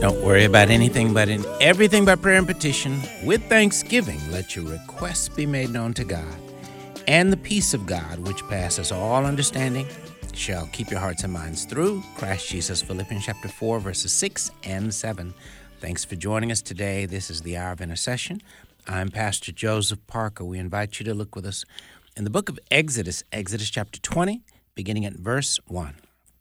Don't worry about anything, but in everything by prayer and petition, with thanksgiving, let your requests be made known to God. And the peace of God, which passes all understanding, shall keep your hearts and minds through Christ Jesus. Philippians chapter 4, verses 6 and 7. Thanks for joining us today. This is the Hour of Intercession. I'm Pastor Joseph Parker. We invite you to look with us in the book of Exodus chapter 20, beginning at verse 1.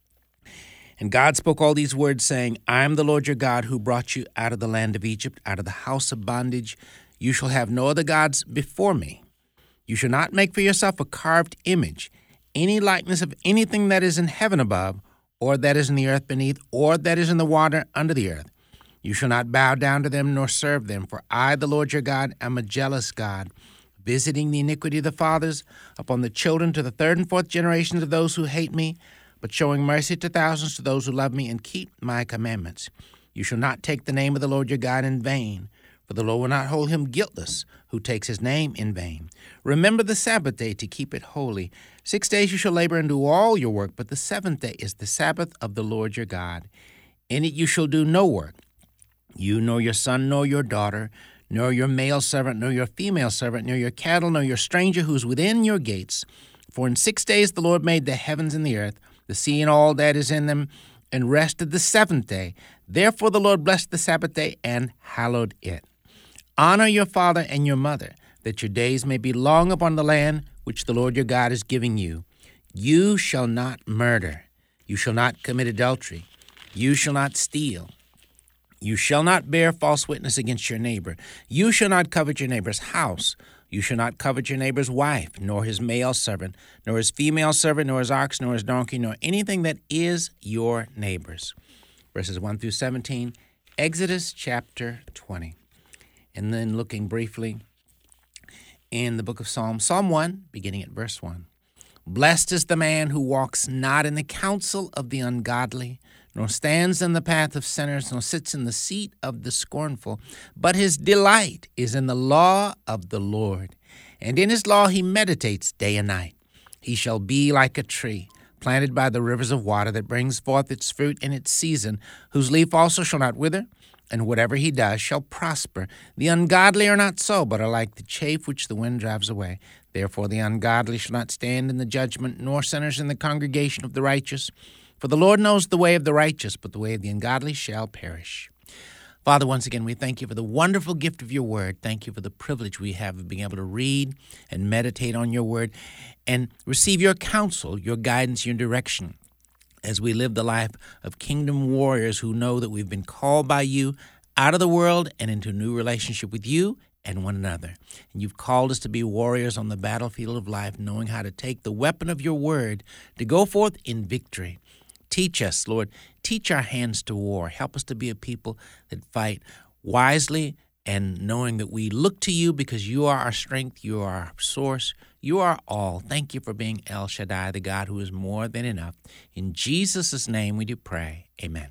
And God spoke all these words, saying, I am the Lord your God, who brought you out of the land of Egypt, out of the house of bondage. You shall have no other gods before me. You shall not make for yourself a carved image, any likeness of anything that is in heaven above, or that is in the earth beneath, or that is in the water under the earth. You shall not bow down to them nor serve them, for I, the Lord your God, am a jealous God, visiting the iniquity of the fathers upon the children to the third and fourth generations of those who hate me, but showing mercy to thousands to those who love me and keep my commandments. You shall not take the name of the Lord your God in vain, for the Lord will not hold him guiltless who takes his name in vain. Remember the Sabbath day to keep it holy. 6 days you shall labor and do all your work, but the seventh day is the Sabbath of the Lord your God. In it you shall do no work, you nor your son nor your daughter, nor your male servant nor your female servant, nor your cattle, nor your stranger who is within your gates. For in 6 days the Lord made the heavens and the earth, the sea and all that is in them, and rested the seventh day. Therefore the Lord blessed the Sabbath day and hallowed it. Honor your father and your mother, that your days may be long upon the land which the Lord your God is giving you. You shall not murder. You shall not commit adultery. You shall not steal. You shall not bear false witness against your neighbor. You shall not covet your neighbor's house. You shall not covet your neighbor's wife, nor his male servant, nor his female servant, nor his ox, nor his donkey, nor anything that is your neighbor's. Verses 1 through 17, Exodus chapter 20. And then looking briefly in the book of Psalms, Psalm 1, beginning at verse 1. Blessed is the man who walks not in the counsel of the ungodly, nor stands in the path of sinners, nor sits in the seat of the scornful. But his delight is in the law of the Lord, and in his law he meditates day and night. He shall be like a tree planted by the rivers of water that brings forth its fruit in its season, whose leaf also shall not wither, and whatever he does shall prosper. The ungodly are not so, but are like the chaff which the wind drives away. Therefore the ungodly shall not stand in the judgment, nor sinners in the congregation of the righteous. For the Lord knows the way of the righteous, but the way of the ungodly shall perish. Father, once again, we thank you for the wonderful gift of your word. Thank you for the privilege we have of being able to read and meditate on your word and receive your counsel, your guidance, your direction as we live the life of kingdom warriors who know that we've been called by you out of the world and into a new relationship with you and one another. And you've called us to be warriors on the battlefield of life, knowing how to take the weapon of your word to go forth in victory. Teach us, Lord. Teach our hands to war. Help us to be a people that fight wisely and knowing that we look to you because you are our strength, you are our source, you are all. Thank you for being El Shaddai, the God who is more than enough. In Jesus' name we do pray. Amen.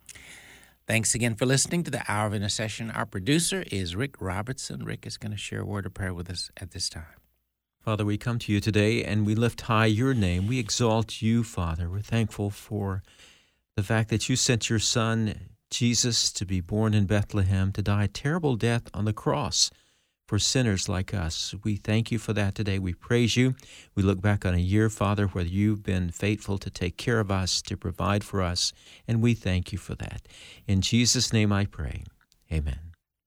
Thanks again for listening to the Hour of Intercession. Our producer is Rick Robertson. Rick is going to share a word of prayer with us at this time. Father, we come to you today and we lift high your name. We exalt you, Father. We're thankful for the fact that you sent your Son, Jesus, to be born in Bethlehem, to die a terrible death on the cross for sinners like us. We thank you for that today. We praise you. We look back on a year, Father, where you've been faithful to take care of us, to provide for us, and we thank you for that. In Jesus' name I pray. Amen.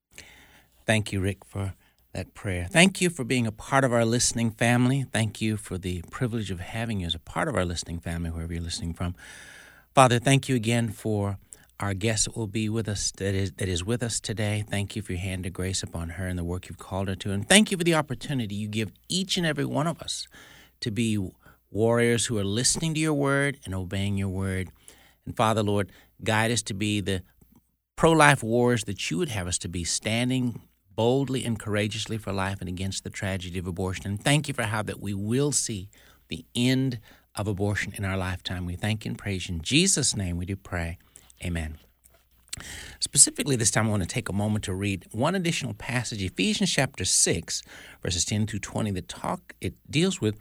Thank you, Rick, for that prayer. Thank you for being a part of our listening family. Thank you for the privilege of having you as a part of our listening family, wherever you're listening from. Father, thank you again for our guest that will be with us, that is with us today. Thank you for your hand of grace upon her and the work you've called her to. And thank you for the opportunity you give each and every one of us to be warriors who are listening to your word and obeying your word. And Father, Lord, guide us to be the pro-life warriors that you would have us to be, standing boldly and courageously for life and against the tragedy of abortion. And thank you for how that we will see the end of abortion in our lifetime. We thank you and praise you. In Jesus' name we do pray. Amen. Specifically this time I want to take a moment to read one additional passage, Ephesians chapter 6, verses 10 through 20, it deals with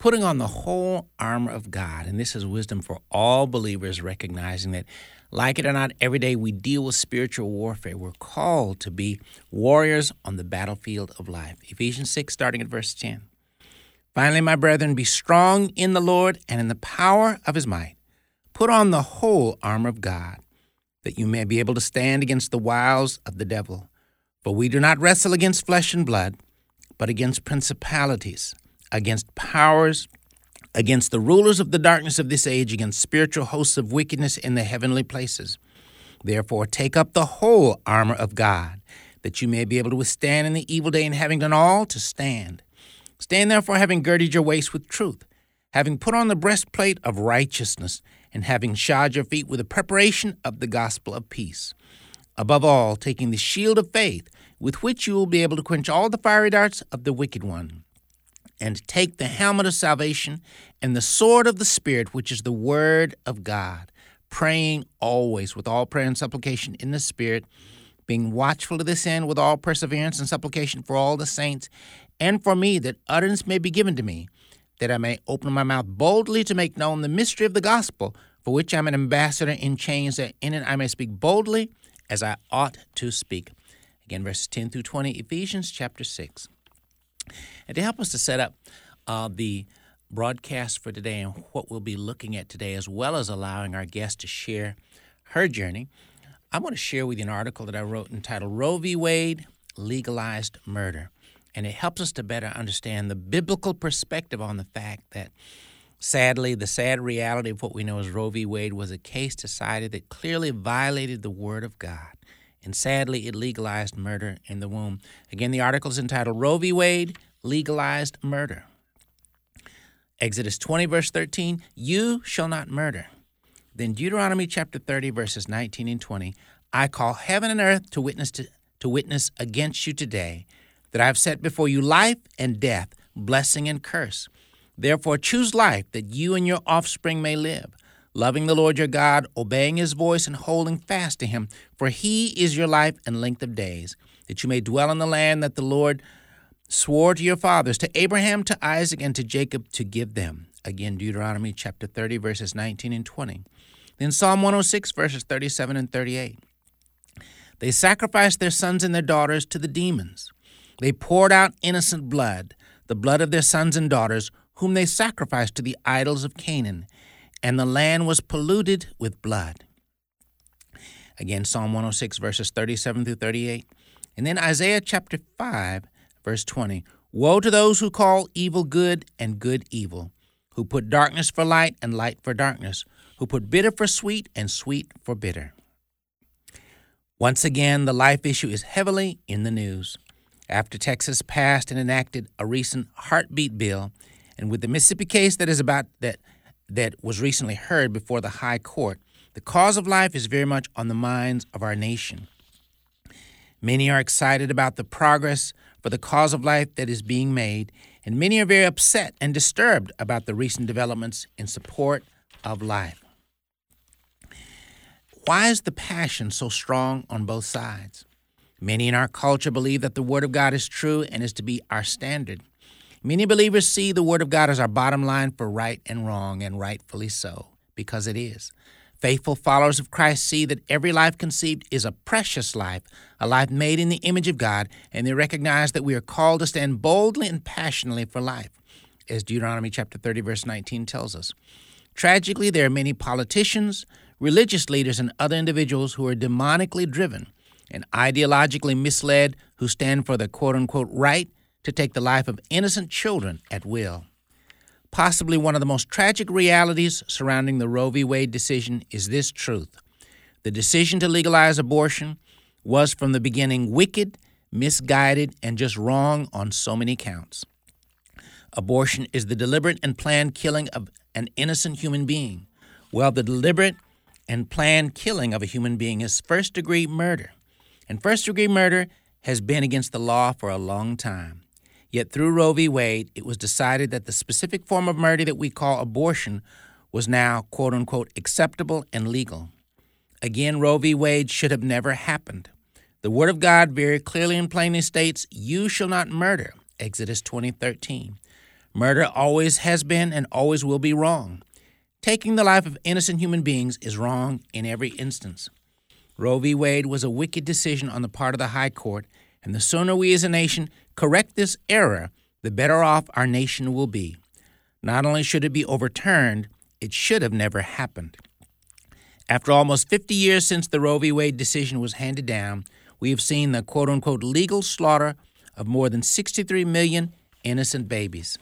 putting on the whole armor of God. And this is wisdom for all believers, recognizing that, like it or not, every day we deal with spiritual warfare. We're called to be warriors on the battlefield of life. Ephesians 6, starting at verse 10. Finally, my brethren, be strong in the Lord and in the power of his might. Put on the whole armor of God, that you may be able to stand against the wiles of the devil. For we do not wrestle against flesh and blood, but against principalities, against powers, against the rulers of the darkness of this age, against spiritual hosts of wickedness in the heavenly places. Therefore, take up the whole armor of God, that you may be able to withstand in the evil day, and having done all, to stand. Stand therefore, having girded your waist with truth, having put on the breastplate of righteousness, and having shod your feet with the preparation of the gospel of peace. Above all, taking the shield of faith, with which you will be able to quench all the fiery darts of the wicked one. And take the helmet of salvation and the sword of the Spirit, which is the word of God, praying always with all prayer and supplication in the Spirit, being watchful to this end with all perseverance and supplication for all the saints, and for me, that utterance may be given to me, that I may open my mouth boldly to make known the mystery of the gospel, for which I am an ambassador in chains, that in it I may speak boldly as I ought to speak. Again, verses 10 through 20, Ephesians chapter 6. And to help us to set up the broadcast for today and what we'll be looking at today, as well as allowing our guest to share her journey, I want to share with you an article that I wrote entitled Roe v. Wade, Legalized Murder. And it helps us to better understand the biblical perspective on the fact that, sadly, the sad reality of what we know as Roe v. Wade was a case decided that clearly violated the Word of God. And sadly, it legalized murder in the womb. Again, the article is entitled Roe v. Wade, Legalized Murder. Exodus 20, verse 13, you shall not murder. Then Deuteronomy chapter 30, verses 19 and 20, I call heaven and earth to witness against you today, that I have set before you life and death, blessing and curse. Therefore choose life, that you and your offspring may live, loving the Lord your God, obeying his voice and holding fast to him. For he is your life and length of days, that you may dwell in the land that the Lord swore to your fathers, to Abraham, to Isaac, and to Jacob, to give them. Again, Deuteronomy chapter 30, verses 19 and 20. Then Psalm 106, verses 37 and 38. They sacrificed their sons and their daughters to the demons. They poured out innocent blood, the blood of their sons and daughters, whom they sacrificed to the idols of Canaan, and the land was polluted with blood. Again, Psalm 106, verses 37 through 38. And then Isaiah chapter 5, verse 20. Woe to those who call evil good and good evil, who put darkness for light and light for darkness, who put bitter for sweet and sweet for bitter. Once again, the life issue is heavily in the news. After Texas passed and enacted a recent heartbeat bill, and with the Mississippi case that was recently heard before the High Court, the cause of life is very much on the minds of our nation. Many are excited about the progress for the cause of life that is being made, and many are very upset and disturbed about the recent developments in support of life. Why is the passion so strong on both sides? Many in our culture believe that the Word of God is true and is to be our standard. Many believers see the Word of God as our bottom line for right and wrong, and rightfully so, because it is. Faithful followers of Christ see that every life conceived is a precious life, a life made in the image of God, and they recognize that we are called to stand boldly and passionately for life, as Deuteronomy chapter 30, verse 19 tells us. Tragically, there are many politicians, religious leaders, and other individuals who are demonically driven and ideologically misled, who stand for the quote-unquote right to take the life of innocent children at will. Possibly one of the most tragic realities surrounding the Roe v. Wade decision is this truth. The decision to legalize abortion was from the beginning wicked, misguided, and just wrong on so many counts. Abortion is the deliberate and planned killing of an innocent human being. Well, the deliberate and planned killing of a human being is first-degree murder. And first-degree murder has been against the law for a long time. Yet through Roe v. Wade, it was decided that the specific form of murder that we call abortion was now, quote-unquote, acceptable and legal. Again, Roe v. Wade should have never happened. The Word of God very clearly and plainly states, you shall not murder, Exodus 20:13. Murder always has been and always will be wrong. Taking the life of innocent human beings is wrong in every instance. Roe v. Wade was a wicked decision on the part of the High Court, and the sooner we as a nation correct this error, the better off our nation will be. Not only should it be overturned, it should have never happened. After almost 50 years since the Roe v. Wade decision was handed down, we have seen the quote-unquote legal slaughter of more than 63 million innocent babies.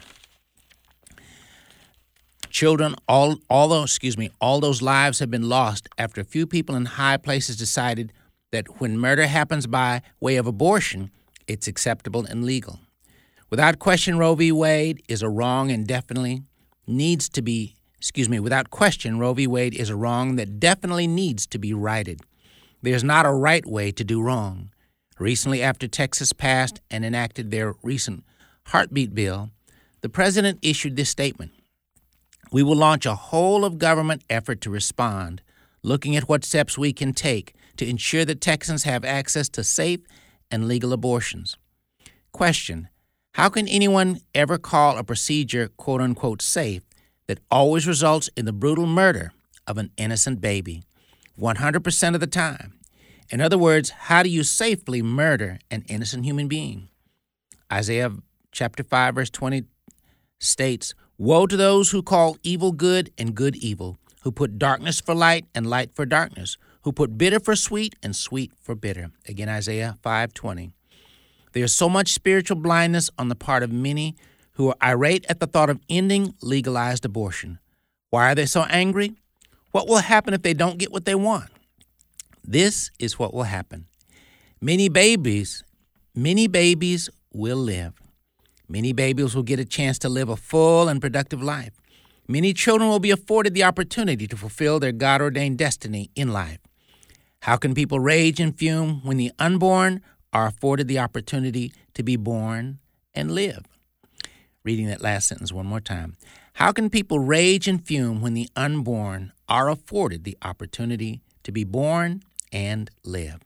Children, all those lives have been lost after a few people in high places decided that when murder happens by way of abortion, it's acceptable and legal. Without question, Roe v. Wade is a wrong and definitely needs to be, without question, Roe v. Wade is a wrong that definitely needs to be righted. There's not a right way to do wrong. Recently, after Texas passed and enacted their recent heartbeat bill, the president issued this statement: "We will launch a whole-of-government effort to respond, looking at what steps we can take to ensure that Texans have access to safe and legal abortions." Question: how can anyone ever call a procedure quote-unquote safe that always results in the brutal murder of an innocent baby 100% of the time? In other words, how do you safely murder an innocent human being? Isaiah chapter 5, verse 20 states, "Woe to those who call evil good and good evil, who put darkness for light and light for darkness, who put bitter for sweet and sweet for bitter." Again, Isaiah 5:20. There is so much spiritual blindness on the part of many who are irate at the thought of ending legalized abortion. Why are they so angry? What will happen if they don't get what they want? This is what will happen. Many babies will live. Many babies will get a chance to live a full and productive life. Many children will be afforded the opportunity to fulfill their God-ordained destiny in life. How can people rage and fume when the unborn are afforded the opportunity to be born and live? Reading that last sentence one more time. How can people rage and fume when the unborn are afforded the opportunity to be born and live?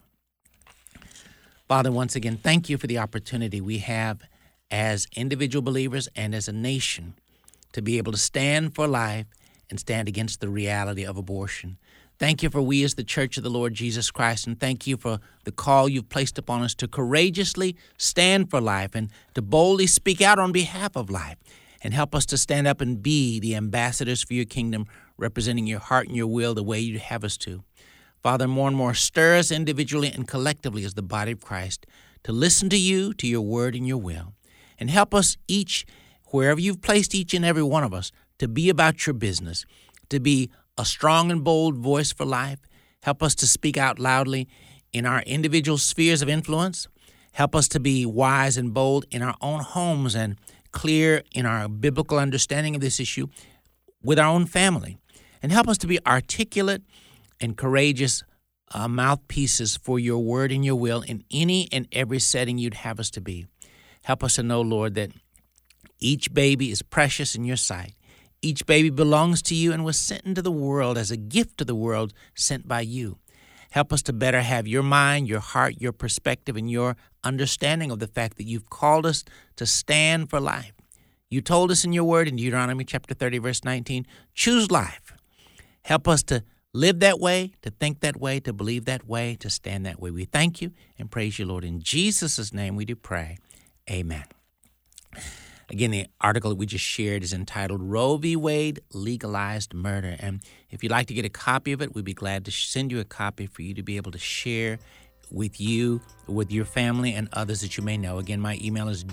Father, once again, thank you for the opportunity we have as individual believers and as a nation to be able to stand for life and stand against the reality of abortion. Thank you for we as the Church of the Lord Jesus Christ, and thank you for the call you've placed upon us to courageously stand for life and to boldly speak out on behalf of life, and help us to stand up and be the ambassadors for your kingdom, representing your heart and your will the way you have us to. Father, more and more stir us individually and collectively as the body of Christ to listen to you, to your word and your will, and help us each, wherever you've placed each and every one of us, to be about your business, to be a strong and bold voice for life. Help us to speak out loudly in our individual spheres of influence. Help us to be wise and bold in our own homes and clear in our biblical understanding of this issue with our own family. And help us to be articulate and courageous mouthpieces for your word and your will in any and every setting you'd have us to be. Help us to know, Lord, that each baby is precious in your sight. Each baby belongs to you and was sent into the world as a gift to the world sent by you. Help us to better have your mind, your heart, your perspective, and your understanding of the fact that you've called us to stand for life. You told us in your word in Deuteronomy chapter 30, verse 19, choose life. Help us to live that way, to think that way, to believe that way, to stand that way. We thank you and praise you, Lord. In Jesus' name we do pray. Amen. Again, the article that we just shared is entitled Roe v. Wade Legalized Murder. And if you'd like to get a copy of it, we'd be glad to send you a copy for you to be able to share with you, with your family, and others that you may know. Again, my email is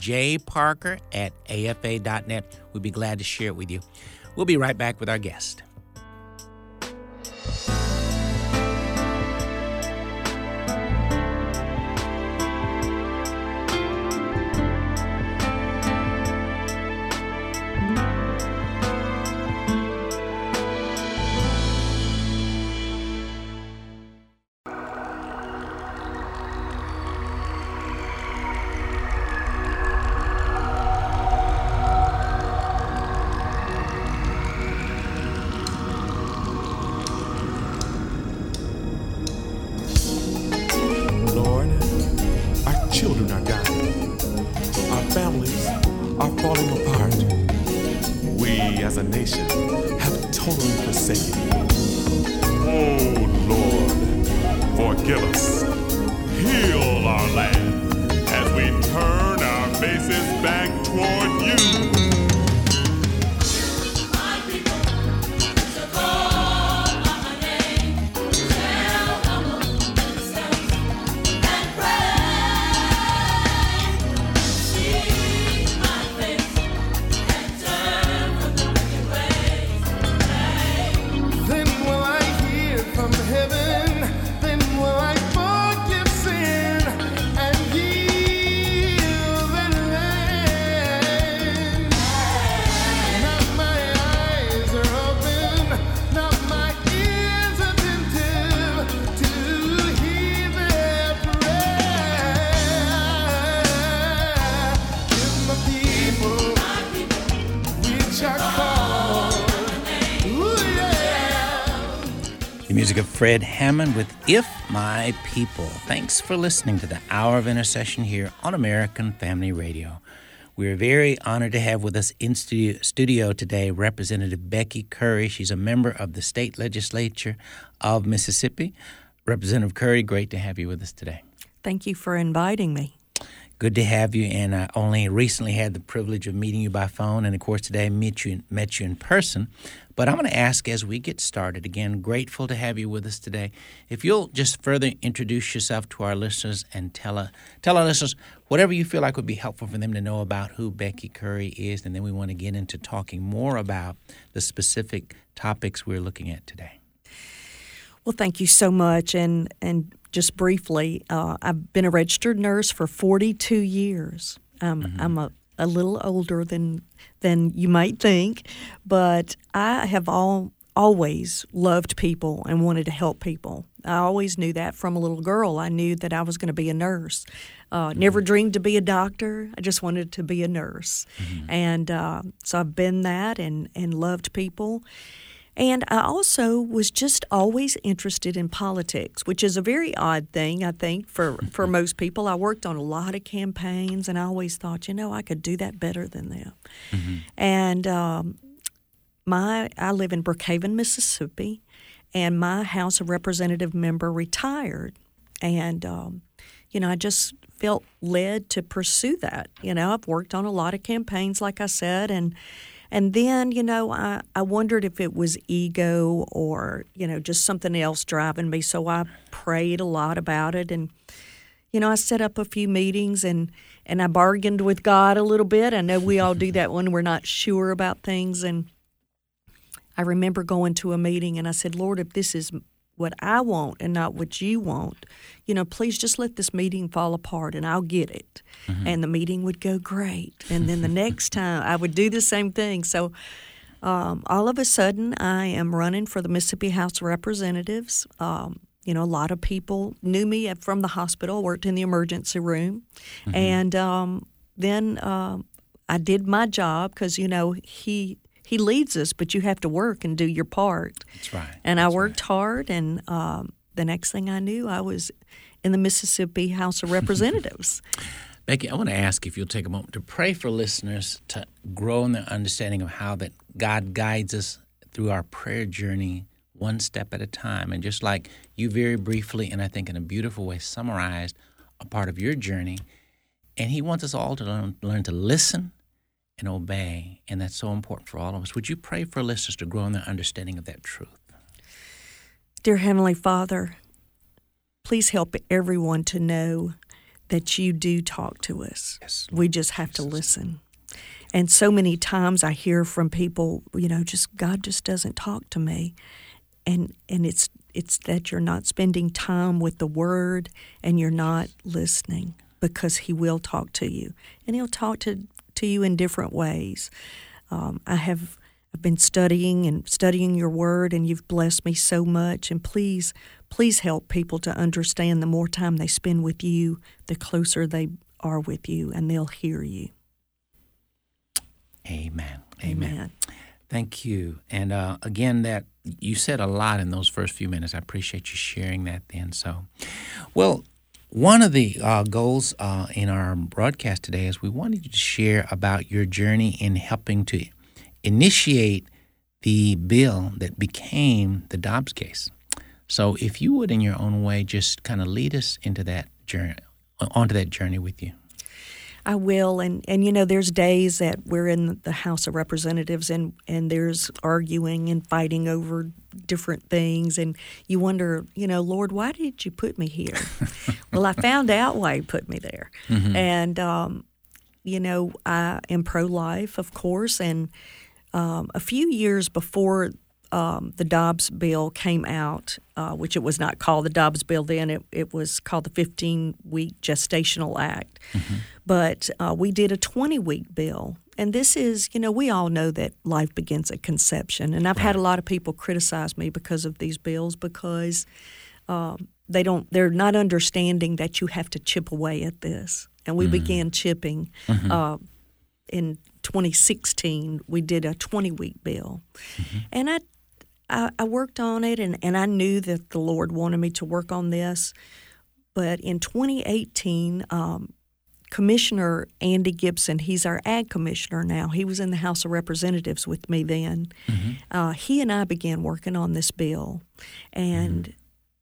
jparker@afa.net. We'd be glad to share it with you. We'll be right back with our guest. a nation have totally forsaken you. Oh Lord, forgive us. Heal our land as we turn our faces back toward you. Music of Fred Hammond with If My People. Thanks for listening to the Hour of Intercession here on American Family Radio. We're very honored to have with us in studio today Representative Becky Curry. She's a member of the state legislature of Mississippi. Representative Curry, great to have you with us today. Thank you for inviting me. Good to have you, and I only recently had the privilege of meeting you by phone, and of course today I met you in person. But I'm going to ask as we get started, again, grateful to have you with us today, if you'll just further introduce yourself to our listeners and tell our listeners whatever you feel like would be helpful for them to know about who Becky Curry is, and then we want to get into talking more about the specific topics we're looking at today. Well, thank you so much, and just briefly, I've been a registered nurse for 42 years. I'm a little older than you might think, but I have always loved people and wanted to help people. I always knew that from a little girl. I knew that I was going to be a nurse. Never dreamed to be a doctor. I just wanted to be a nurse. Mm-hmm. And so I've been that and loved people. And I also was just always interested in politics, which is a very odd thing, I think, for most people. I worked on a lot of campaigns, and I always thought, I could do that better than them. Mm-hmm. And I live in Brookhaven, Mississippi, and my House of Representative member retired. And, I just felt led to pursue that. I've worked on a lot of campaigns, like I said, and then, I wondered if it was ego or, just something else driving me. So I prayed a lot about it. And, I set up a few meetings and I bargained with God a little bit. I know we all do that when we're not sure about things. And I remember going to a meeting and I said, Lord, if this is what I want and not what you want, please just let this meeting fall apart and I'll get it. Mm-hmm. And the meeting would go great. And then the next time I would do the same thing. So all of a sudden I am running for the Mississippi House of Representatives. A lot of people knew me from the hospital, worked in the emergency room. Mm-hmm. And then I did my job because, he leads us, but you have to work and do your part. That's right. And I worked hard, and the next thing I knew, I was in the Mississippi House of Representatives. Becky, I want to ask if you'll take a moment to pray for listeners to grow in their understanding of how that God guides us through our prayer journey one step at a time. And just like you very briefly, and I think in a beautiful way, summarized a part of your journey, and he wants us all to learn to listen and obey, and that's so important for all of us. Would you pray for listeners to grow in their understanding of that truth? Dear Heavenly Father, please help everyone to know that you do talk to us. Yes, we just have to listen. And so many times I hear from people, just God just doesn't talk to me. And it's that you're not spending time with the Word and you're not listening, because he will talk to you. And he'll talk to you in different ways. I've been studying your Word, and you've blessed me so much. And please help people to understand the more time they spend with you, the closer they are with you, and they'll hear you. Amen. Amen. Thank you. And again, that you said a lot in those first few minutes. I appreciate you sharing that then. So, well, one of the goals in our broadcast today is we wanted you to share about your journey in helping to initiate the bill that became the Dobbs case. So if you would, in your own way, just kind of lead us into that journey, onto that journey with you. I will, and there's days that we're in the House of Representatives and there's arguing and fighting over different things, and you wonder, Lord, why did you put me here? Well, I found out why He put me there, and I am pro-life, of course, and a few years before the Dobbs bill came out, which it was not called the Dobbs bill then. It was called the 15-Week Gestational Act. But we did a 20-week bill. And this is, we all know that life begins at conception. And I've had a lot of people criticize me because of these bills because they're not understanding that you have to chip away at this. And we began chipping in 2016. We did a 20-week bill. And I worked on it, and I knew that the Lord wanted me to work on this. But in 2018, Commissioner Andy Gibson, he's our ag commissioner now. He was in the House of Representatives with me then. He and I began working on this bill. And,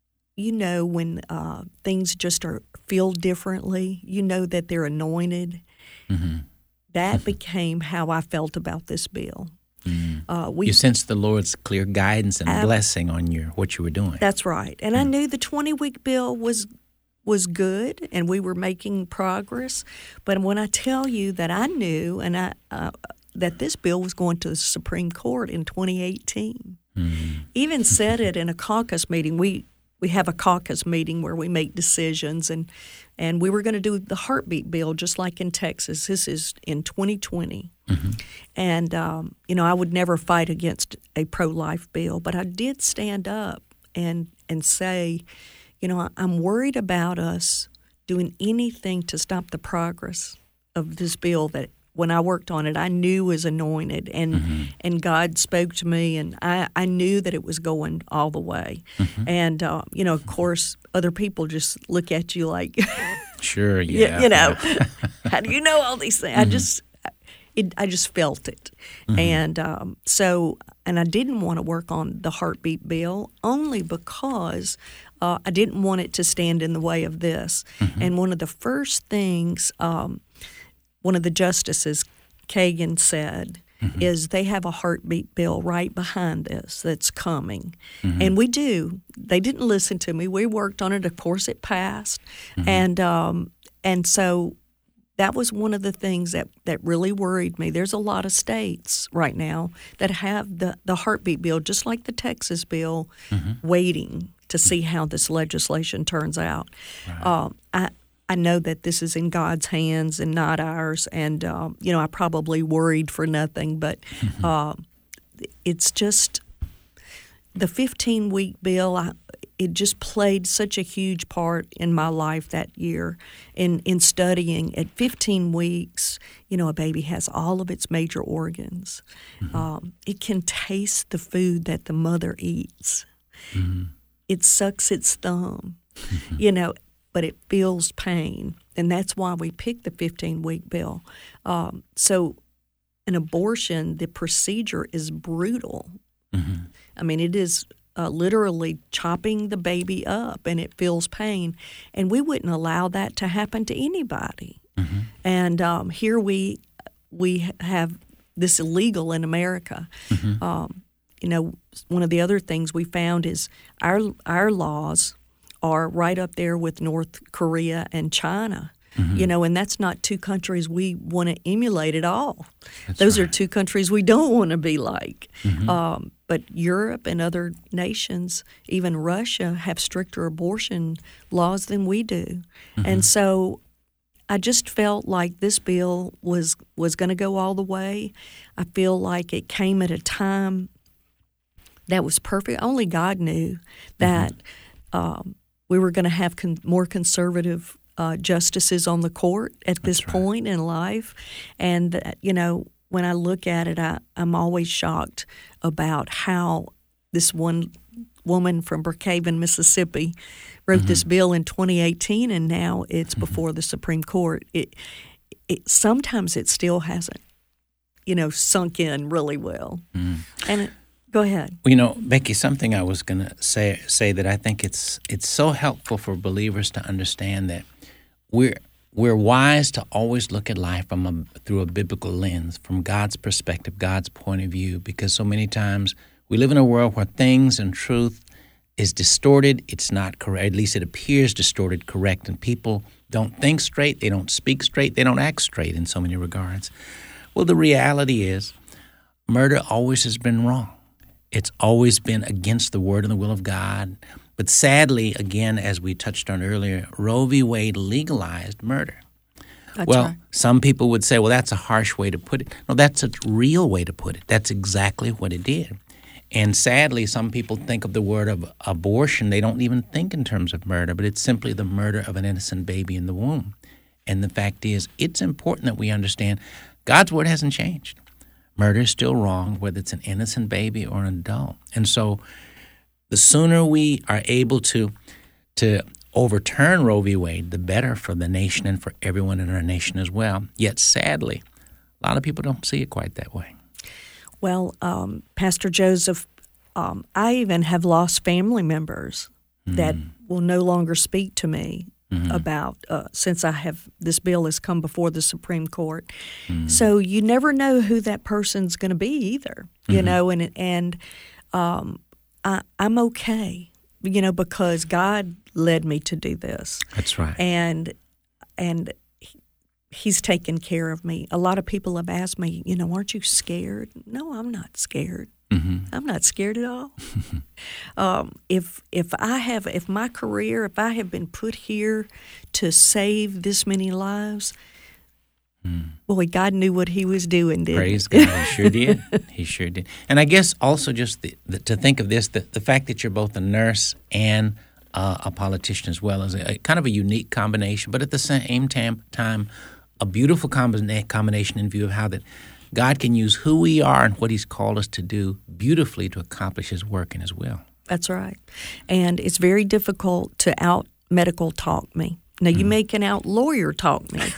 when things just feel differently, that they're anointed. That became how I felt about this bill. You sensed the Lord's clear guidance and blessing on what you were doing. That's right. And I knew the 20-week bill was good, and we were making progress. But when I tell you that I knew that this bill was going to the Supreme Court in 2018, even said it in a caucus meeting. We have a caucus meeting where we make decisions, and we were going to do the heartbeat bill just like in Texas. This is in 2020. And, I would never fight against a pro-life bill, but I did stand up and say, I'm worried about us doing anything to stop the progress of this bill that when I worked on it, I knew was anointed, and God spoke to me, and I knew that it was going all the way. And, of course, other people just look at you like, sure, yeah. How do you know all these things? I just felt it. And and I didn't want to work on the heartbeat bill only because I didn't want it to stand in the way of this. And one of the first things one of the justices, Kagan, said is they have a heartbeat bill right behind this that's coming. And we do. They didn't listen to me. We worked on it. Of course, it passed. And so that was one of the things that really worried me. There's a lot of states right now that have the heartbeat bill, just like the Texas bill, waiting to see how this legislation turns out. Right. I know that this is in God's hands and not ours, and I probably worried for nothing, but it's just the 15-week bill. It just played such a huge part in my life that year in studying. At 15 weeks, a baby has all of its major organs. It can taste the food that the mother eats. It sucks its thumb, but it feels pain. And that's why we picked the 15-week bill. So an abortion, the procedure is brutal. I mean, it is literally chopping the baby up, and it feels pain. And we wouldn't allow that to happen to anybody. And here we have this illegal in America. One of the other things we found is our laws are right up there with North Korea and China. And that's not two countries we want to emulate at all. Those are two countries we don't want to be like. But Europe and other nations, even Russia, have stricter abortion laws than we do. And so I just felt like this bill was going to go all the way. I feel like it came at a time that was perfect. Only God knew that we were going to have more conservative justices on the court at this point in life. And, when I look at it, I'm always shocked about how this one woman from Brookhaven, Mississippi, wrote this bill in 2018, and now it's before the Supreme Court. It sometimes it still hasn't, sunk in really well. And Go ahead. Well, Becky, something I was going to say that I think it's so helpful for believers to understand that we're wise to always look at life through a biblical lens, from God's perspective, God's point of view, because so many times we live in a world where things and truth is distorted. It's not correct. At least it appears distorted, correct, and people don't think straight. They don't speak straight. They don't act straight in so many regards. Well, the reality is murder always has been wrong. It's always been against the word and the will of God. But sadly, again, as we touched on earlier, Roe v. Wade legalized murder. That's right. Some people would say, well, that's a harsh way to put it. No, that's a real way to put it. That's exactly what it did. And sadly, some people think of the word of abortion. They don't even think in terms of murder, but it's simply the murder of an innocent baby in the womb. And the fact is, it's important that we understand God's word hasn't changed. Murder is still wrong, whether it's an innocent baby or an adult. And so the sooner we are able to overturn Roe v. Wade, the better for the nation and for everyone in our nation as well. Yet, sadly, a lot of people don't see it quite that way. Well, Pastor Joseph, I even have lost family members that will no longer speak to me about since this bill has come before the Supreme Court. So you never know who that person's going to be either, and I'm okay, because God led me to do this. That's right. And He's taken care of me. A lot of people have asked me, aren't you scared? No, I'm not scared. I'm not scared at all. If my career, if I have been put here to save this many lives, boy, God knew what He was doing, didn't He? Praise God, He sure did. He sure did. And I guess also just to think of this, the fact that you're both a nurse and a politician as well is a kind of a unique combination, but at the same time, a beautiful combination in view of how that God can use who we are and what He's called us to do beautifully to accomplish His work in His will. That's right. And it's very difficult to out-medical talk me. Now, you may can out-lawyer talk me,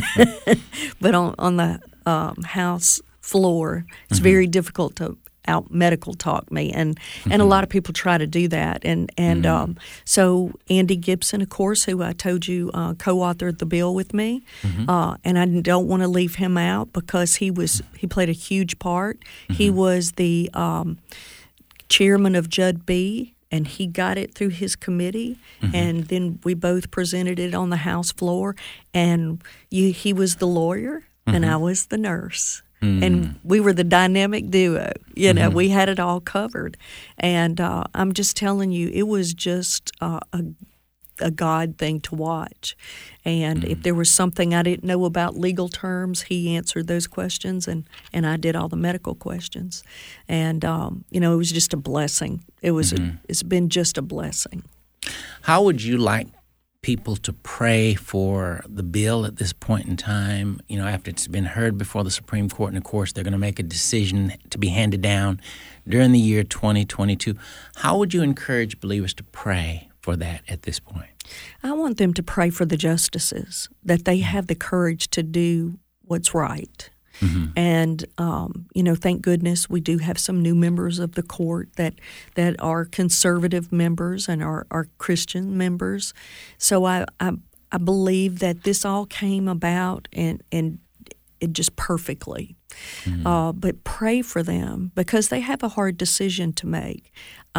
but on the House floor, it's very difficult to out-medical talk me. And a lot of people try to do that. And so Andy Gibson, of course, who I told you co-authored the bill with me, and I don't want to leave him out because he played a huge part. He was the chairman of Judd B., and he got it through his committee, and then we both presented it on the House floor, and he was the lawyer, and I was the nurse. And we were the dynamic duo. We had it all covered. And I'm just telling you, it was just a God thing to watch. And if there was something I didn't know about legal terms, he answered those questions, and I did all the medical questions. And, it was just a blessing. It's been just a blessing. How would you like people to pray for the bill at this point in time, after it's been heard before the Supreme Court, and of course they're going to make a decision to be handed down during the year 2022. How would you encourage believers to pray for that at this point? I want them to pray for the justices, that they have the courage to do what's right. And, thank goodness we do have some new members of the court that are conservative members and are Christian members. So I believe that this all came about and it just perfectly. But pray for them because they have a hard decision to make.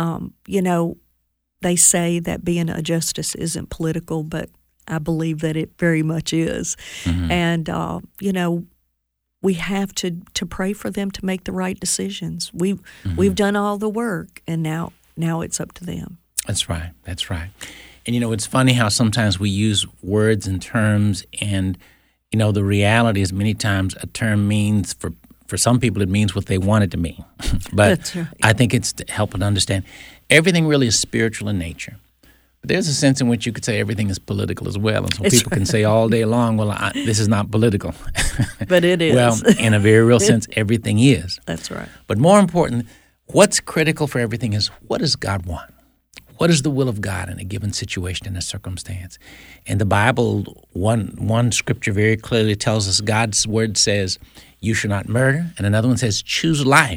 They say that being a justice isn't political, but I believe that it very much is. And, we have to pray for them to make the right decisions. We've done all the work, and now it's up to them. That's right. And, it's funny how sometimes we use words and terms, and, the reality is many times a term means, for some people, it means what they want it to mean. But That's right. I think it's to help them understand everything really is spiritual in nature. But there's a sense in which you could say everything is political as well. And so people can say all day long, well, this is not political. But it is. Well, in a very real sense, everything is. That's right. But more important, what's critical for everything is what does God want? What is the will of God in a given situation, in a circumstance? And the Bible, one scripture very clearly tells us God's word says, you shall not murder. And another one says, choose life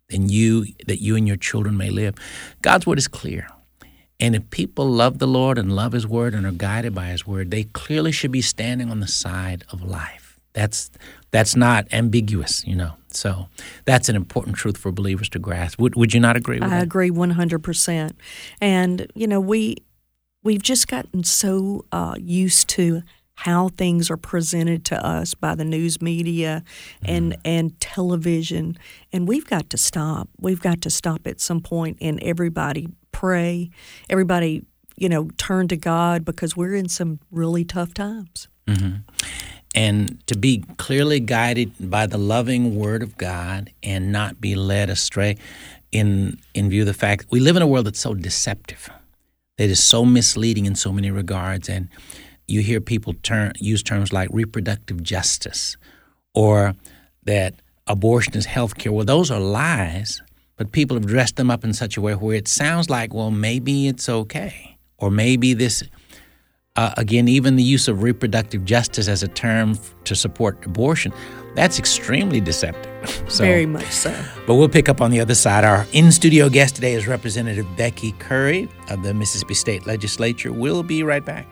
than you, that you and your children may live. God's word is clear. And if people love the Lord and love his word and are guided by his word, they clearly should be standing on the side of life. That's not ambiguous, So that's an important truth for believers to grasp. Would you not agree with that? I agree 100%. And, we've just gotten so used to how things are presented to us by the news media and television. And we've got to stop. We've got to stop at some point and everybody pray. Everybody, turn to God because we're in some really tough times. Mm-hmm. And to be clearly guided by the loving word of God and not be led astray in view of the fact that we live in a world that's so deceptive, that is so misleading in so many regards. And you hear people use terms like reproductive justice or that abortion is health care. Well, those are lies, but people have dressed them up in such a way where it sounds like, well, maybe it's okay. Or maybe this, again, even the use of reproductive justice as a term to support abortion, that's extremely deceptive. Very much so. But we'll pick up on the other side. Our in-studio guest today is Representative Becky Currie of the Mississippi State Legislature. We'll be right back.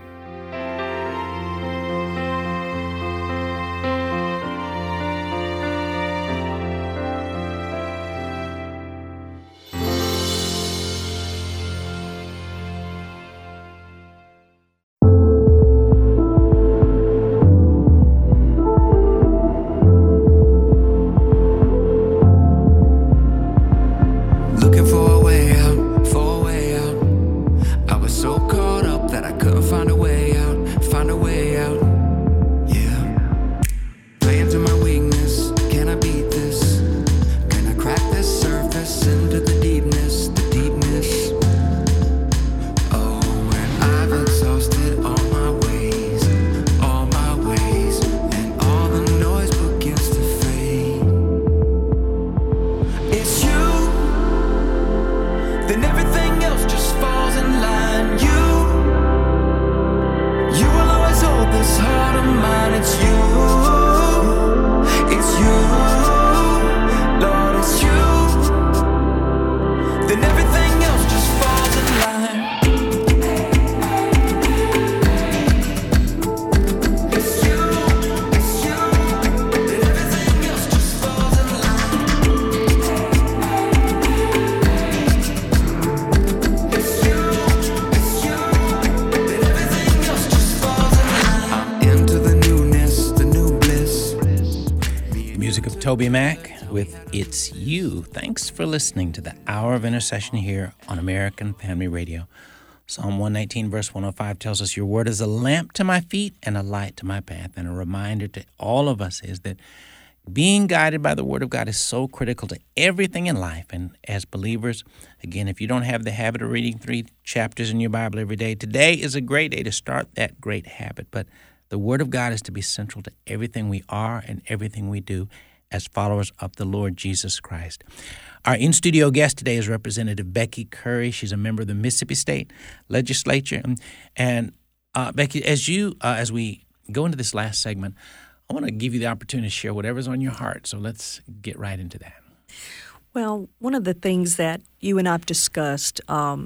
Toby Mac with It's You. Thanks for listening to the Hour of Intercession here on American Family Radio. Psalm 119 verse 105 tells us, your word is a lamp to my feet and a light to my path. And a reminder to all of us is that being guided by the word of God is so critical to everything in life. And as believers, again, if you don't have the habit of reading 3 chapters in your Bible every day, today is a great day to start that great habit. But the word of God is to be central to everything we are and everything we do as followers of the Lord Jesus Christ. Our in-studio guest today is Representative Becky Currie. She's a member of the Mississippi State Legislature. And Becky, as we go into this last segment, I want to give you the opportunity to share whatever's on your heart. So let's get right into that. Well, one of the things that you and I've discussed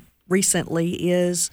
recently is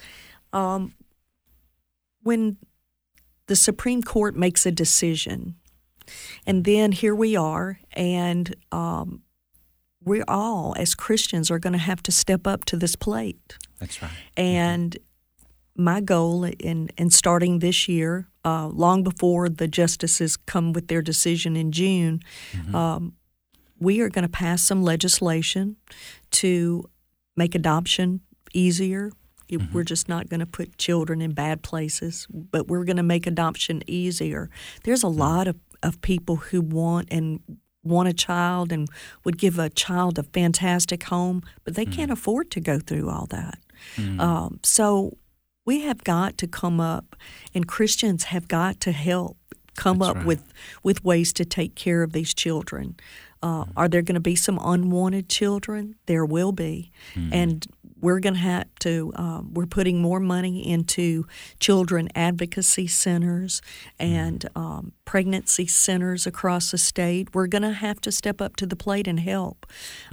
when the Supreme Court makes a decision. And then here we are, and we all, as Christians, are going to have to step up to this plate. That's right. And my goal in starting this year, long before the justices come with their decision in June, we are going to pass some legislation to make adoption easier. We're just not going to put children in bad places, but we're going to make adoption easier. There's a lot of people who want a child and would give a child a fantastic home, but they can't afford to go through all that. So we have got to come up, and Christians have got to help come That's up right. with ways to take care of these children. Are there going to be some unwanted children? There will be. And we're going to have to, we're putting more money into children advocacy centers and pregnancy centers across the state. We're going to have to step up to the plate and help.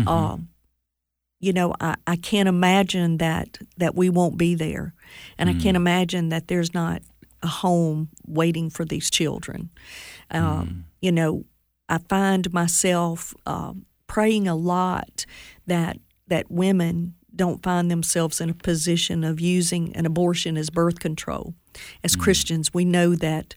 I can't imagine that we won't be there. And I can't imagine that there's not a home waiting for these children. I find myself praying a lot that women don't find themselves in a position of using an abortion as birth control. As Christians, we know that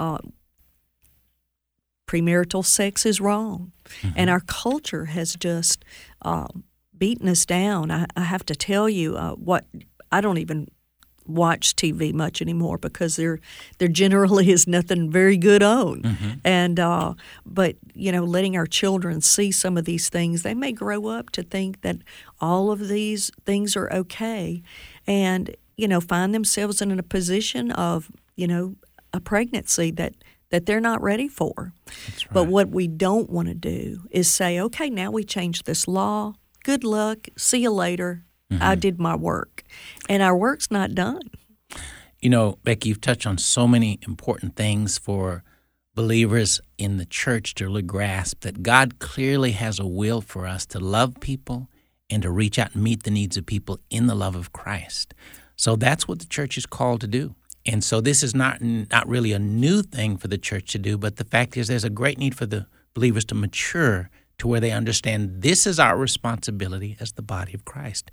premarital sex is wrong, and our culture has just beaten us down. I have to tell you, I don't even watch TV much anymore because there generally is nothing very good on. And but letting our children see some of these things, they may grow up to think that all of these things are okay, and find themselves in a position of a pregnancy that they're not ready for. That's right. But what we don't want to do is say, okay, now we changed this law. Good luck. See you later. I did my work. And our work's not done. Becky, you've touched on so many important things for believers in the church to really grasp that God clearly has a will for us to love people and to reach out and meet the needs of people in the love of Christ. So that's what the church is called to do. And so this is not really a new thing for the church to do, but the fact is there's a great need for the believers to mature to where they understand this is our responsibility as the body of Christ.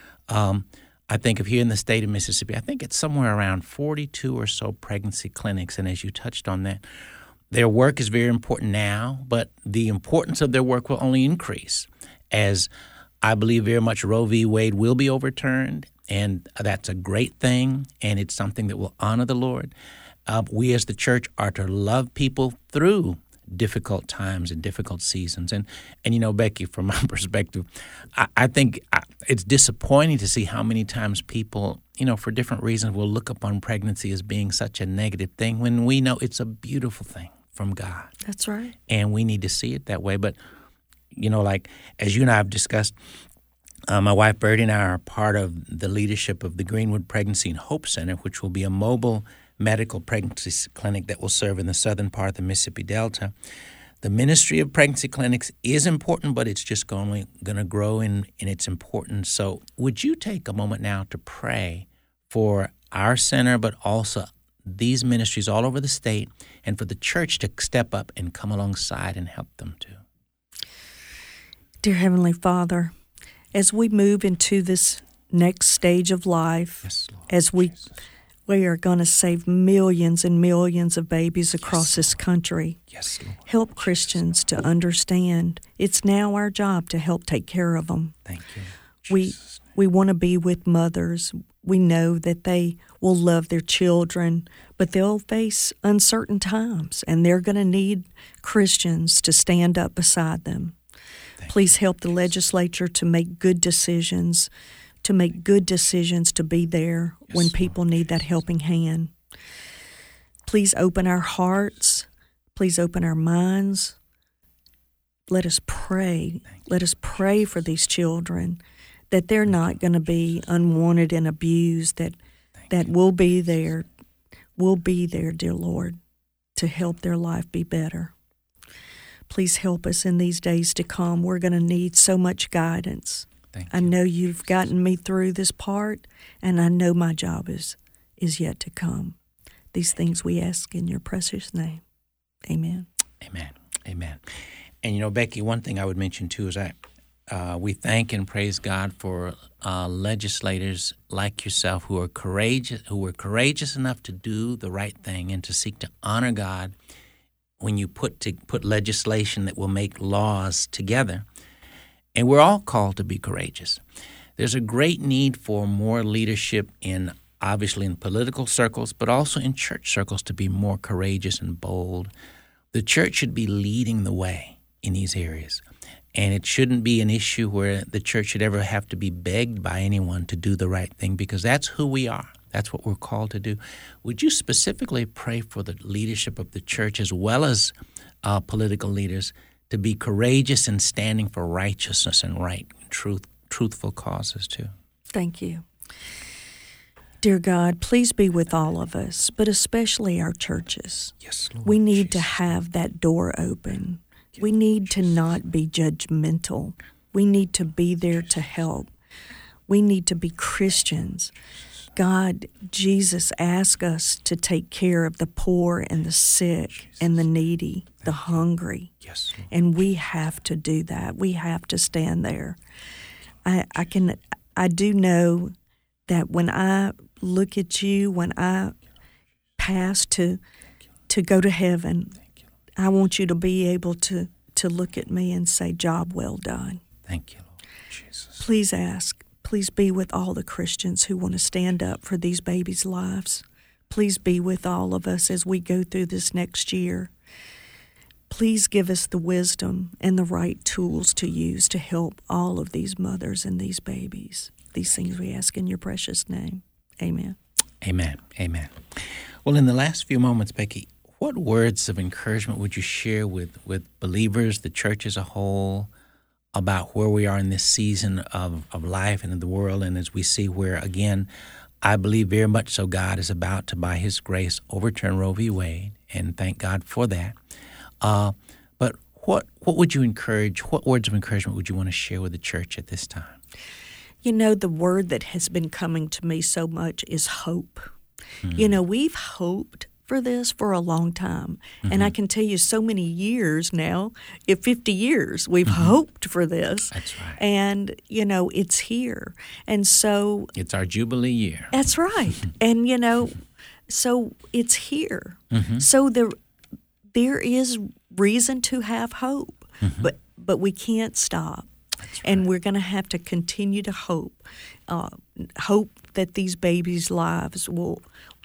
I think of here in the state of Mississippi, I think it's somewhere around 42 or so pregnancy clinics, and as you touched on that, their work is very important now, but the importance of their work will only increase as I believe very much Roe v. Wade will be overturned, and that's a great thing, and it's something that will honor the Lord. We as the church are to love people through difficult times and difficult seasons. And Becky, from my perspective, I think it's disappointing to see how many times people, for different reasons, will look upon pregnancy as being such a negative thing when we know it's a beautiful thing from God. That's right. And we need to see it that way. But, like as you and I have discussed, my wife Birdie and I are part of the leadership of the Greenwood Pregnancy and Hope Center, which will be a mobile medical pregnancy clinic that will serve in the southern part of the Mississippi Delta. The ministry of pregnancy clinics is important, but it's just only going to grow in its importance. So would you take a moment now to pray for our center, but also these ministries all over the state, and for the church to step up and come alongside and help them too? Dear Heavenly Father, as we move into this next stage of life, Yes, Lord. as we Jesus. We are going to save millions and millions of babies across this country. Yes, Lord. Help Christians to understand it's now our job to help take care of them. Thank you. We want to be with mothers. We know that they will love their children, but they'll face uncertain times, and they're going to need Christians to stand up beside them. Please help the legislature to make good decisions, to be there when people need that helping hand. Please open our hearts. Please open our minds. Let us pray. Let us pray for these children, that they're not going to be unwanted and abused, that we'll be there. We'll be there, dear Lord, to help their life be better. Please help us in these days to come. We're going to need so much guidance. I know you've gotten me through this part, and I know my job is yet to come. These things we ask in your precious name. Amen. Amen. Amen. And Becky, one thing I would mention too is we thank and praise God for legislators like yourself who are courageous enough to do the right thing and to seek to honor God when you put legislation that will make laws together. And we're all called to be courageous. There's a great need for more leadership obviously in political circles, but also in church circles to be more courageous and bold. The church should be leading the way in these areas. And it shouldn't be an issue where the church should ever have to be begged by anyone to do the right thing, because that's who we are. That's what we're called to do. Would you specifically pray for the leadership of the church as well as political leaders to be courageous in standing for righteousness and truthful causes too? Thank you. Dear God, please be with all of us, but especially our churches. Yes, Lord. We need to have that door open. We need to not be judgmental. We need to be there to help. We need to be Christians. God, Jesus asked us to take care of the poor and the sick and the needy, the hungry. Yes, Lord. And we have to do that. We have to stand there. I do know that when I look at you, when I pass to go to heaven, I want you to be able to look at me and say, job well done. Thank you, Lord Jesus. Please be with all the Christians who want to stand up for these babies' lives. Please be with all of us as we go through this next year. Please give us the wisdom and the right tools to use to help all of these mothers and these babies. These things we ask in your precious name. Amen. Amen. Amen. Well, in the last few moments, Becky, what words of encouragement would you share with believers, the church as a whole, about where we are in this season of life and in the world, and as we see where, again, I believe very much so God is about to, by His grace, overturn Roe v. Wade, and thank God for that. But what would you encourage, what words of encouragement would you want to share with the church at this time? You know, the word that has been coming to me so much is hope. You know, we've hoped for this for a long time. And I can tell you so many years now, 50 years, we've hoped for this. That's right. And, you know, it's here. And so... It's our Jubilee year. That's right. And, you know, so it's here. So there is reason to have hope, but we can't stop. That's right. And we're going to have to continue to hope that these babies' lives will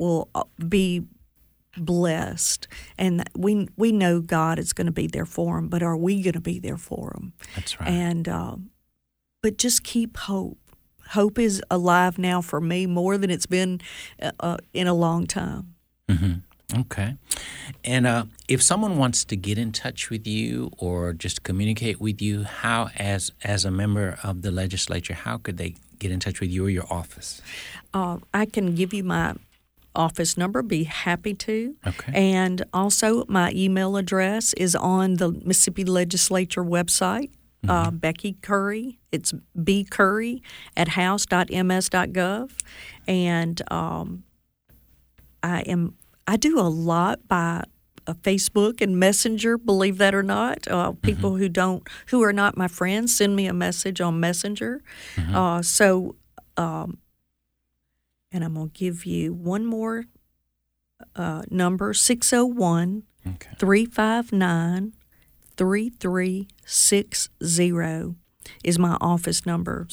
be blessed, and we know God is going to be there for them. But are we going to be there for them? That's right. And but just keep hope. Hope is alive now for me more than it's been in a long time. Okay. And if someone wants to get in touch with you or just communicate with you, how, as a member of the legislature, how could they get in touch with you or your office? I can give you my office number, be happy to. Okay. And also my email address is on the Mississippi Legislature website, Becky Curry. It's bcurry@house.ms.gov. And I do a lot by Facebook and Messenger, believe that or not. People who are not my friends send me a message on Messenger. And I'm going to give you one more number, 601-359-3360 is my office number,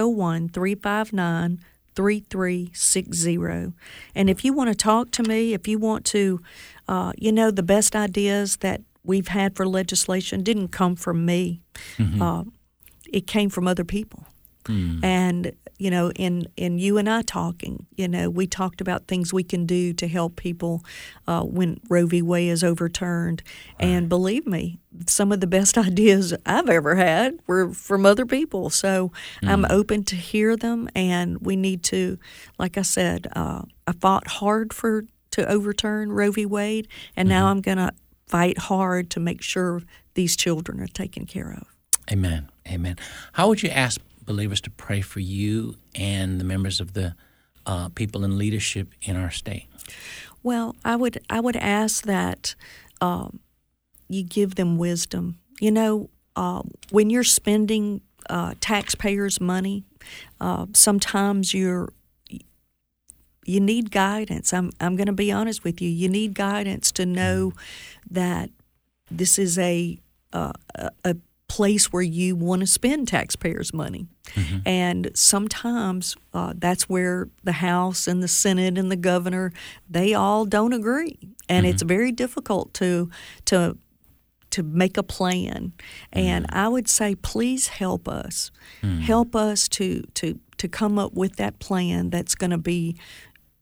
601-359-3360. And if you want to talk to me, if you want to, the best ideas that we've had for legislation didn't come from me. It came from other people. And, in you and I talking, we talked about things we can do to help people when Roe v. Wade is overturned. Right. And believe me, some of the best ideas I've ever had were from other people. So I'm open to hear them, and we need to, like I said, I fought hard to overturn Roe v. Wade, and now I'm going to fight hard to make sure these children are taken care of. Amen. Amen. How would you ask believers to pray for you and the members of the people in leadership in our state? Well, I would ask that you give them wisdom. When you're spending taxpayers' money, sometimes you need guidance. I'm going to be honest with you. You need guidance to know that this is a place where you want to spend taxpayers' money. And sometimes that's where the House and the Senate and the governor, they all don't agree. And it's very difficult to make a plan. And I would say, please help us. Help us to come up with that plan that's going to be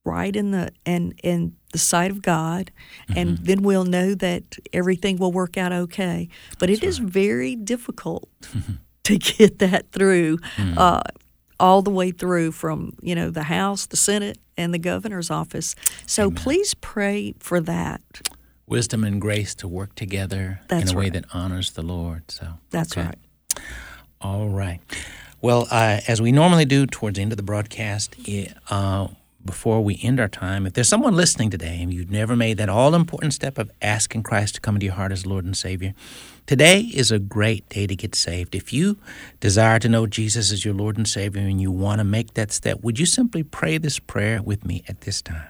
right in the sight of God, and then we'll know that everything will work out okay. But it is very difficult to get that through, all the way through from the House, the Senate, and the governor's office. So please pray for that. Wisdom and grace to work together in a way that honors the Lord. So that's right. All right. Well, as we normally do towards the end of the broadcast, before we end our time, if there's someone listening today and you've never made that all-important step of asking Christ to come into your heart as Lord and Savior, today is a great day to get saved. If you desire to know Jesus as your Lord and Savior and you want to make that step, would you simply pray this prayer with me at this time?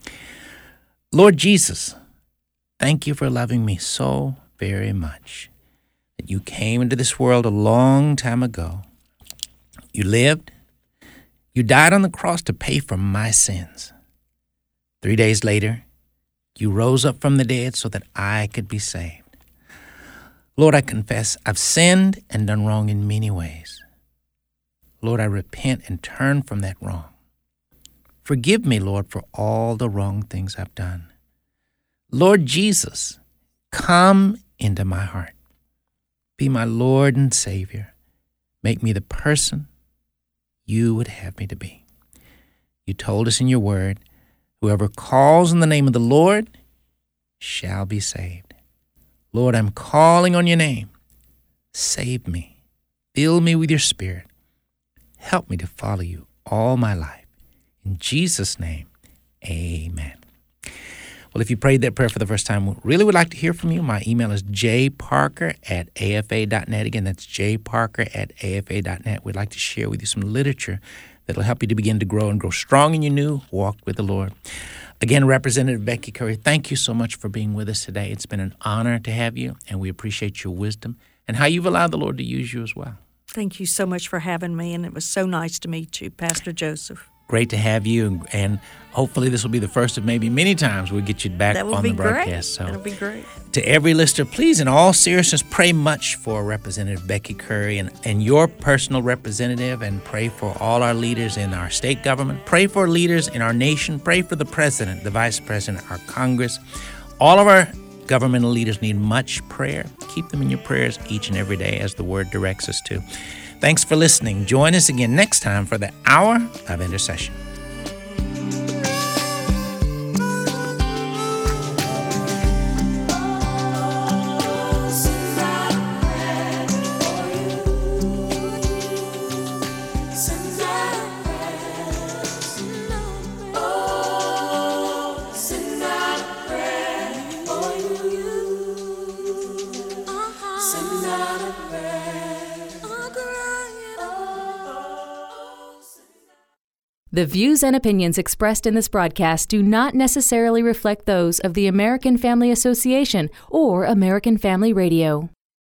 Lord Jesus, thank you for loving me so very much that you came into this world a long time ago. You lived. You died on the cross to pay for my sins. 3 days later, you rose up from the dead so that I could be saved. Lord, I confess I've sinned and done wrong in many ways. Lord, I repent and turn from that wrong. Forgive me, Lord, for all the wrong things I've done. Lord Jesus, come into my heart. Be my Lord and Savior. Make me the person you would have me to be. You told us in your word, whoever calls on the name of the Lord shall be saved. Lord, I'm calling on your name. Save me. Fill me with your Spirit. Help me to follow you all my life. In Jesus' name, amen. Well, if you prayed that prayer for the first time, we really would like to hear from you. My email is jparker@afa.net. Again, that's jparker@afa.net. We'd like to share with you some literature that will help you to begin to grow and grow strong in your new walk with the Lord. Again, Representative Becky Curry, thank you so much for being with us today. It's been an honor to have you, and we appreciate your wisdom and how you've allowed the Lord to use you as well. Thank you so much for having me, and it was so nice to meet you, Pastor Joseph. Great to have you, and hopefully this will be the first of maybe many times we'll get you back on the broadcast. So, that'll be great. To every listener, please, in all seriousness, pray much for Representative Becky Curry and your personal representative, and pray for all our leaders in our state government. Pray for leaders in our nation. Pray for the president, the vice president, our Congress. All of our governmental leaders need much prayer. Keep them in your prayers each and every day as the Word directs us to. Thanks for listening. Join us again next time for the Hour of Intercession. The views and opinions expressed in this broadcast do not necessarily reflect those of the American Family Association or American Family Radio.